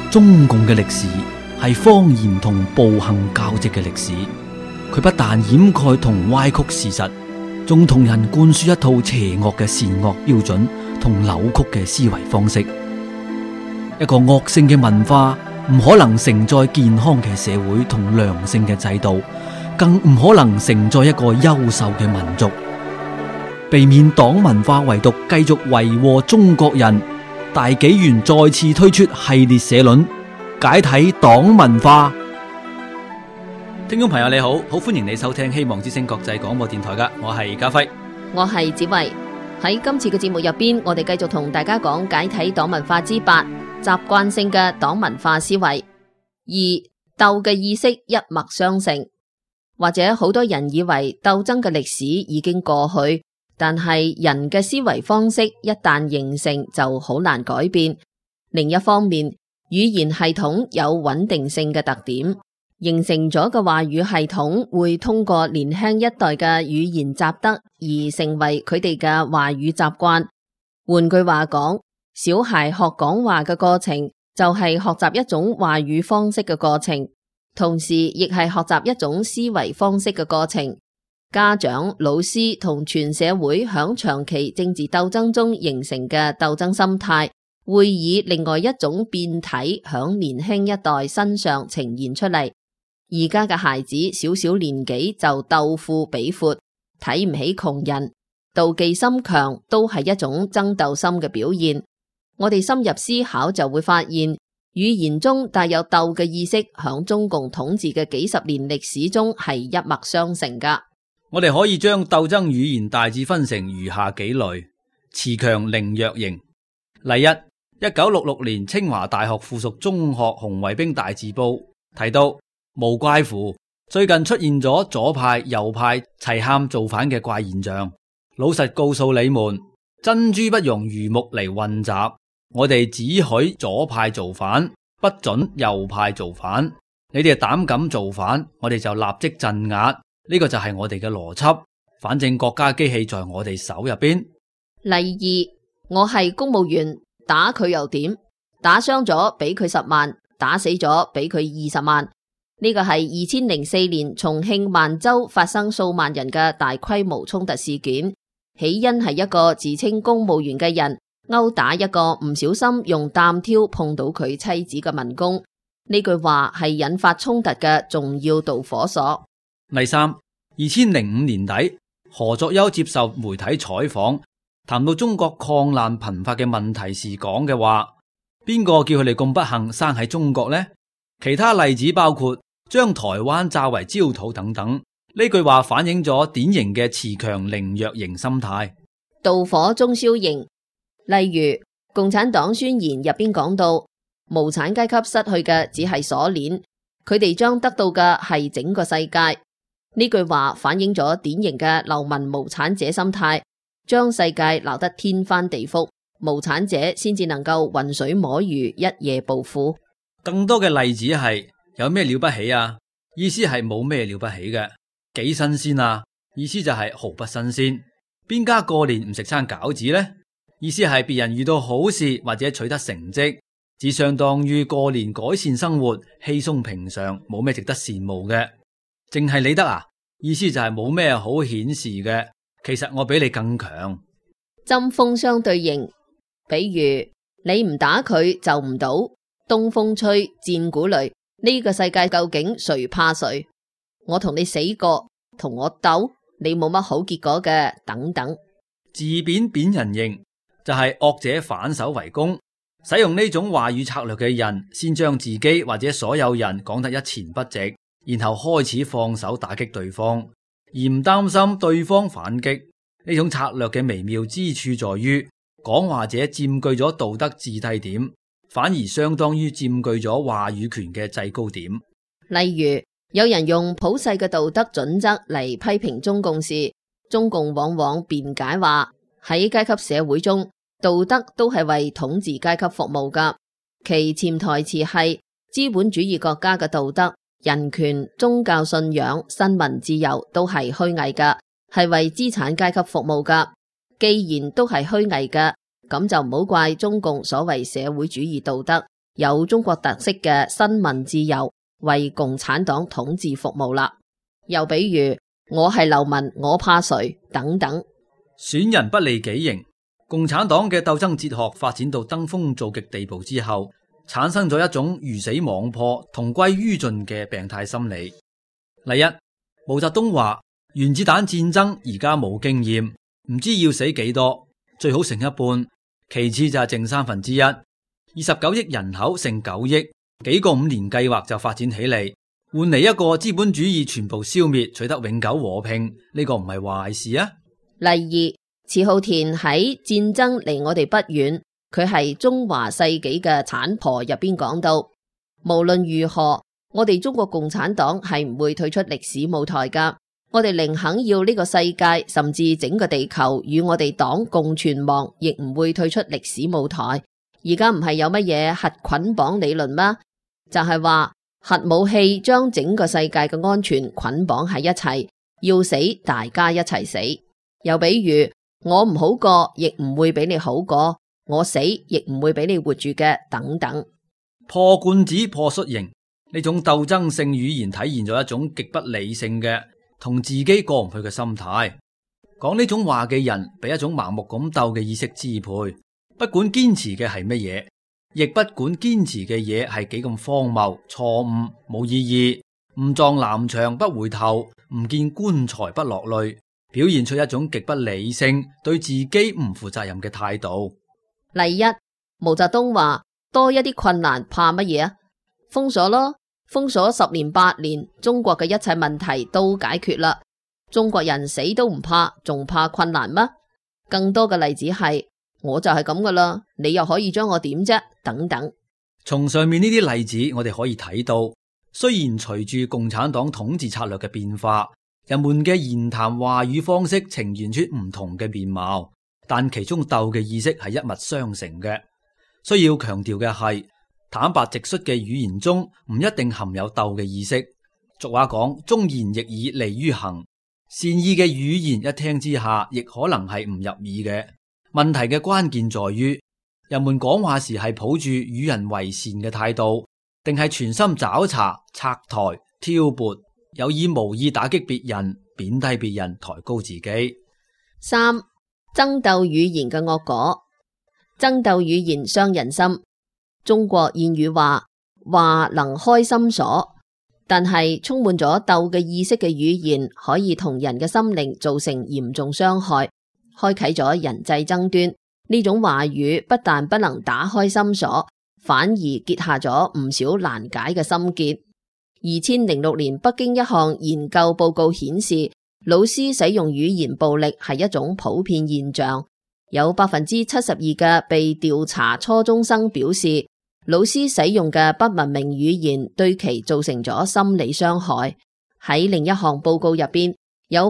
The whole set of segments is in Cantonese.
中共嘅歷史係謊言同暴行交織嘅歷史，佢不但掩蓋同歪曲事實，仲同人灌輸一套邪惡嘅善惡標準同扭曲嘅思維方式。一個惡性嘅文化唔可能承載健康嘅社會同良性嘅制度，更唔可能承載一個優秀嘅民族。避免黨文化遺毒繼續為禍中國人，大紀元再次推出系列社論，解體黨文化。聽眾朋友你好，好歡迎你收聽希望之聲國際廣播電台噶，我係家輝， 我係子慧。喺今次嘅節目入邊，我哋繼續同大家講解體黨文化之8，習慣性嘅黨文化思維。2、鬥嘅意識一脈相承。或者好多人以為鬥爭嘅歷史已經過去，但係人嘅思維方式一旦形成就好難改變。另一方面，語言系統有穩定性嘅特點，形成咗嘅話語系統會通過年輕一代嘅語言習得而成為佢哋嘅話語習慣。換句話講，小孩學講話嘅過程就係學習一種話語方式嘅過程，同時亦係學習一種思維方式嘅過程。家長、老師同全社會響長期政治鬥爭中形成嘅鬥爭心態，會以另外一種變體響年輕一代身上呈現出嚟。而家嘅孩子小小年紀就鬥富比闊，睇唔起窮人，妒忌心強，都係一種爭鬥心嘅表現。我哋深入思考就會發現，語言中帶有鬥嘅意識，響中共統治嘅幾十年歷史中係一脈相承噶。 我哋可以將鬥爭語言大致分成如下幾類：恃強凌弱型。例一，1966年清華大學附屬中學紅衛兵大字報提到，無怪乎最近出現咗左派右派齊喊造反嘅怪現象。老實告訴你們，珍珠不容魚目嚟混雜，我哋只許左派造反，不准右派造反。你哋膽敢造反，我哋就立即鎮壓。呢個就係我哋嘅邏輯，反正國家機器在我哋手入邊。 例二，我係公務員，打佢又點？打傷咗俾佢10萬，打死咗俾佢20萬。呢個係2004年重慶萬州發生數萬人嘅大規模衝突事件，起因係一個自稱公務員嘅人毆打一個唔小心用擔挑碰到佢妻子嘅民工。呢句話係引發衝突嘅重要導火索。 第三，2005年底，何作優接受媒體採訪，談到中國抗難頻發嘅問題時講嘅話：邊個叫佢哋咁不幸生喺中國呢？其他例子包括將台灣炸為焦土等等。呢句話反映咗典型嘅恃強凌弱型心態。 導火中燒型，例如共產黨宣言入邊講到，無產階級失去嘅只係鎖鏈，佢哋將得到嘅係整個世界。呢句話反映咗典型嘅流民無產者心態，將世界鬧得天翻地覆，無產者先至能夠渾水摸魚，一夜暴富。 更多嘅例子係有咩了不起啊？意思係冇咩了不起嘅。幾新鮮啊？意思就係毫不新鮮。邊家過年唔食餐餃子呢？意思係別人遇到好事或者取得成績，只相當於過年改善生活，稀鬆平常，冇咩值得羨慕嘅。淨係你得啊？意思就係冇咩好顯示嘅。其實我比你更強。 針鋒相對型，比如你唔打佢就唔到，東風吹，戰鼓擂，呢個世界究竟誰怕誰？我同你死過，同我鬥，你冇乜好結果嘅，等等。 自貶貶人型就係惡者反手為攻，使用呢種話語策略嘅人，先將自己或者所有人講得一錢不值，然後開始放手打擊對方，而唔擔心對方反擊。呢種策略嘅微妙之處在於，講話者佔據咗道德至低點，反而相當於佔據咗話語權嘅制高點。 例如有人用普世嘅道德準則嚟批評中共時，中共往往辯解話，喺階級社會中，道德都係為統治階級服務噶，其潛台詞係資本主義國家嘅道德、人權、宗教信仰、新聞自由都係虛偽噶，係為資產階級服務噶。既然都係虛偽噶，咁就唔好怪中共所謂社會主義道德， 有中國特色嘅新聞自由，為共產黨統治服務啦。又比如我係流民，我怕誰等等。 損人不利己型，共產黨嘅鬥爭哲學發展到登峰造極地步之後，產生咗一種魚死網破、同歸於盡嘅病態心理。例一，毛澤東話原子彈戰爭而家冇經驗，唔知要死幾多，最好剩一半，其次就係剩1/3。29億人口剩9億，幾個5年計劃就發展起嚟，換嚟一個資本主義全部消滅，取得永久和平，呢個唔係壞事啊。 例二，遲浩田喺戰爭離我哋不遠，佢係中華世紀嘅產婆入邊講到，無論如何，我哋中國共產黨係唔會退出歷史舞台噶，我哋寧肯要呢個世界甚至整個地球與我哋黨共存亡，亦唔會退出歷史舞台。而家唔係有乜嘢核捆綁理論嗎？就係話核武器將整個世界嘅安全捆綁喺一齊，要死大家一齊死。又比如我唔好過，亦唔會俾你好過；我死，亦唔會俾你活住嘅，等等。 破罐子破摔型，呢種鬥爭性語言體現咗一種極不理性嘅同自己過唔去嘅心態。講呢種話嘅人被一種盲目咁鬥嘅意識支配，不管堅持嘅係乜嘢，亦不管堅持嘅嘢係幾咁荒謬、錯誤、冇意義，唔撞南牆不回頭，唔見棺材不落淚，表現出一種極不理性、對自己唔負責任嘅態度。 例一，毛澤東話多一啲困難怕乜嘢啊？封鎖咯，封鎖10年8年，中國嘅一切問題都解決啦。中國人死都唔怕，仲怕困難嗎？更多嘅例子係我就係咁噶啦，你又可以將我點啫？等等。 從上面呢啲例子，我哋可以睇到，雖然隨住共產黨統治策略嘅變化，人們嘅言談話語方式呈現出唔同嘅面貌，但其中鬥嘅意識係一脈相承嘅。需要強調嘅係，坦白直率嘅語言中唔一定含有鬥嘅意識。俗話講，忠言逆耳利於行，善意嘅語言一聽之下，亦可能係唔入耳嘅。問題嘅關鍵在於，人們講話時係抱住與人為善嘅態度，定係全心找茬、拆台、挑撥，有意無意打擊別人、貶低別人、抬高自己。 三、爭鬥語言嘅惡果。爭鬥語言傷人心。中國諺語話能開心鎖，但係充滿咗鬥嘅意識嘅語言，可以同人嘅心靈造成嚴重傷害，開啟咗人際爭端。呢種話語不但不能打開心鎖，反而結下咗唔少難解嘅心結。2006年北京一項研究報告顯示，老師使用語言暴力係一種普遍現象。有72%嘅被調查初中生表示，老師使用嘅不文明語言對其造成咗心理傷害。喺另一項報告入邊，有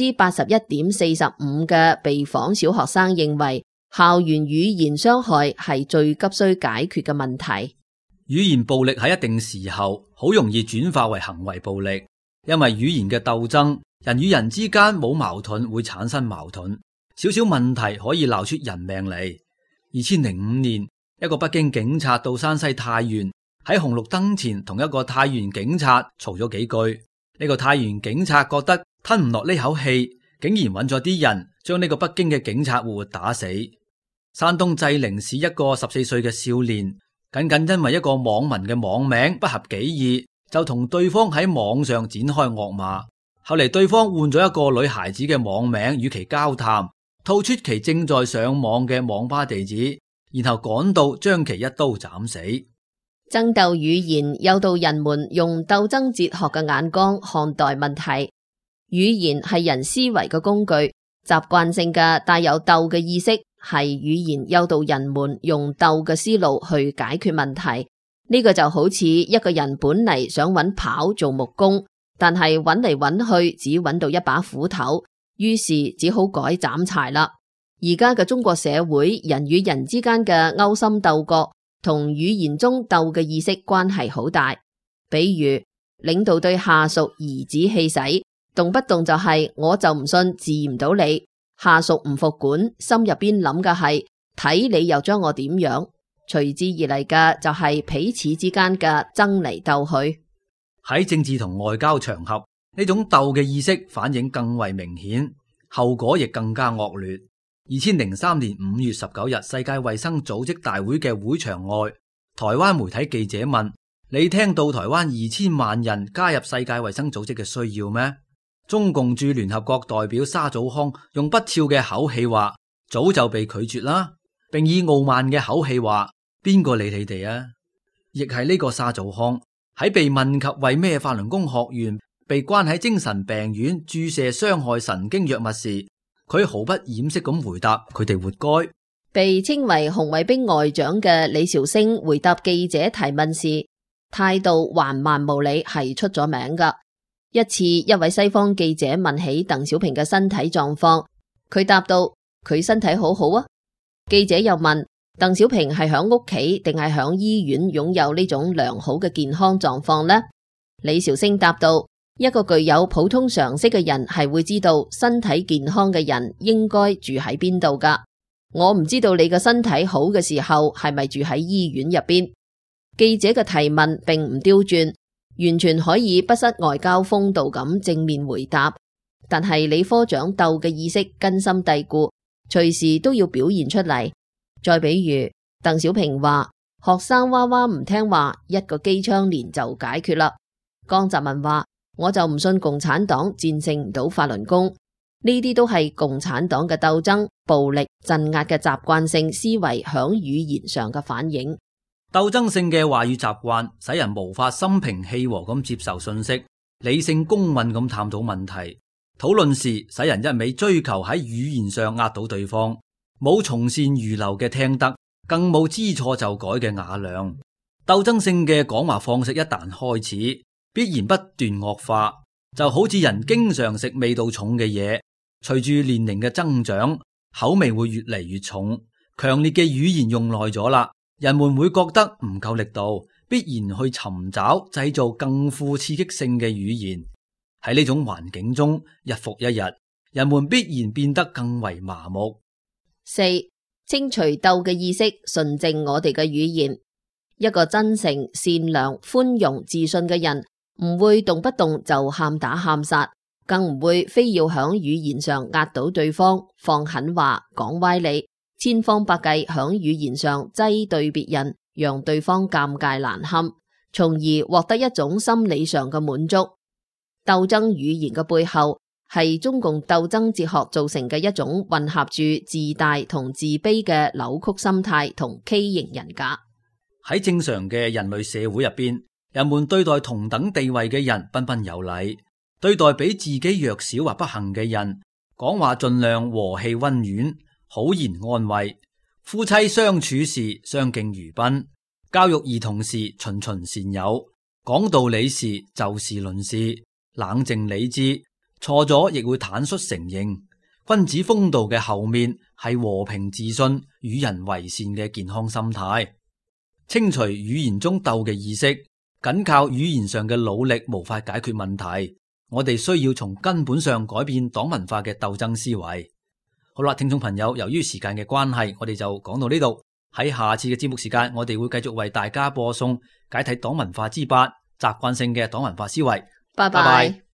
81.45%嘅被訪小學生認為，校園語言傷害係最急需解決嘅問題。 語言暴力喺一定時候好容易轉化為行為暴力，因為語言嘅鬥爭，人與人之間冇矛盾會產生矛盾，少少問題可以鬧出人命嚟。2005年，一個北京警察到山西太原，喺紅綠燈前同一個太原警察嘈咗幾句。呢個太原警察覺得吞唔落呢口氣，竟然揾咗啲人將呢個北京嘅警察活活打死。山東濟寧市一個14歲嘅少年，僅僅因為一個網民嘅網名不合己意，就同對方喺網上展開惡罵。後嚟對方換咗一個女孩子嘅網名與其交談，吐出其正在上網嘅網吧地址，然後趕到將其一刀斬死。 爭鬥語言誘導人們用鬥爭哲學嘅眼光看待問題。語言係人思維嘅工具，習慣性嘅帶有鬥嘅意識係語言誘導人們用鬥嘅思路去解決問題。呢個就好似一個人本嚟想揾刨做木工，但係揾嚟揾去只揾到一把斧頭，於是只好改斬柴啦。而家嘅中國社會，人與人之間嘅勾心鬥角同語言中鬥嘅意識關係好大。比如領導對下屬頤指氣使，動不動就係我就唔信治唔到你，下屬唔服管，心入邊諗嘅係睇你又將我點樣。 隨之而嚟嘅就係彼此之間嘅爭嚟鬥去。 喺政治同外交場合，呢種鬥嘅意識反應更為明顯，後果亦更加惡劣。2003年5月19日，世界衛生組織大會嘅會場外，台灣媒體記者問：你聽到台灣2000萬人加入世界衛生組織嘅需要咩？中共駐聯合國代表沙祖康用不肖嘅口氣話：早就被拒絕啦，並以傲慢嘅口氣話：邊個理你哋啊？亦係呢個沙祖康喺被問及為咩法輪功學員被關喺精神病院注射傷害神經藥物時，佢毫不掩飾咁回答：佢哋活該。 被稱為紅衛兵外長嘅李兆星回答記者提問時，態度橫蠻無理，係出咗名噶。一次，一位西方記者問起鄧小平嘅身體狀況，佢答道：佢身體好好啊。記者又問：鄧小平係響屋企定係響醫院擁有呢種良好嘅健康狀況呢？李兆星答道：一個具有普通常識嘅人係會知道身體健康嘅人應該住喺邊度噶。我唔知道你嘅身體好嘅時候係咪住喺醫院入邊。記者嘅提問並唔刁鑽，完全可以不失外交風度咁正面回答，但係李科長鬥嘅意識根深蒂固，隨時都要表現出嚟。再比如鄧小平話學生娃娃唔聽話，一個機槍連就解決啦。江澤民話我就唔信共產黨戰勝唔到法輪功，呢啲都係共產黨嘅鬥爭、暴力、鎮壓嘅習慣性思維響語言上嘅反映。 鬥爭性嘅話語習慣使人無法心平氣和咁接受信息，理性公允咁探討問題。討論時使人一味追求喺語言上壓倒對方，冇從善如流嘅聽得，更冇知錯就改嘅雅量。鬥爭性嘅講話方式一旦開始，必然不斷惡化，就好似人經常食味道重嘅嘢，隨住年齡嘅增長，口味會越嚟越重。強烈嘅語言用耐咗啦，人們會覺得唔夠力度，必然去尋找製造更富刺激性嘅語言。喺呢種環境中，日復一日，人們必然變得更為麻木。 四、清除鬥嘅意識，純正我哋嘅語言。一個真誠、善良、寬容、自信嘅人，唔會動不動就喊打喊殺，更唔會非要響語言上壓倒對方，放狠話，講歪理，千方百計響語言上擠對別人，讓對方尷尬難堪，從而獲得一種心理上嘅滿足。鬥爭語言嘅背後，係中共鬥爭哲學造成嘅一種混合住自大同自卑嘅扭曲心態同畸形人格。 喺正常嘅人類社會入邊，人們對待同等地位嘅人彬彬有禮，對待比自己弱小或不幸嘅人，講話盡量和氣溫婉，好言安慰。夫妻相處時相敬如賓，教育兒童時循循善誘，講道理時就事論事，冷靜理智，錯咗亦會坦率承認。君子風度嘅後面係和平自信、與人為善嘅健康心態。清除語言中鬥嘅意識，僅靠語言上嘅努力無法解決問題。我哋需要從根本上改變黨文化嘅鬥爭思維。好啦，聽眾朋友，由於時間嘅關係，我哋就講到呢度。喺下次嘅節目時間，我哋會繼續為大家播送解體黨文化之8，習慣性嘅黨文化思維。 拜拜。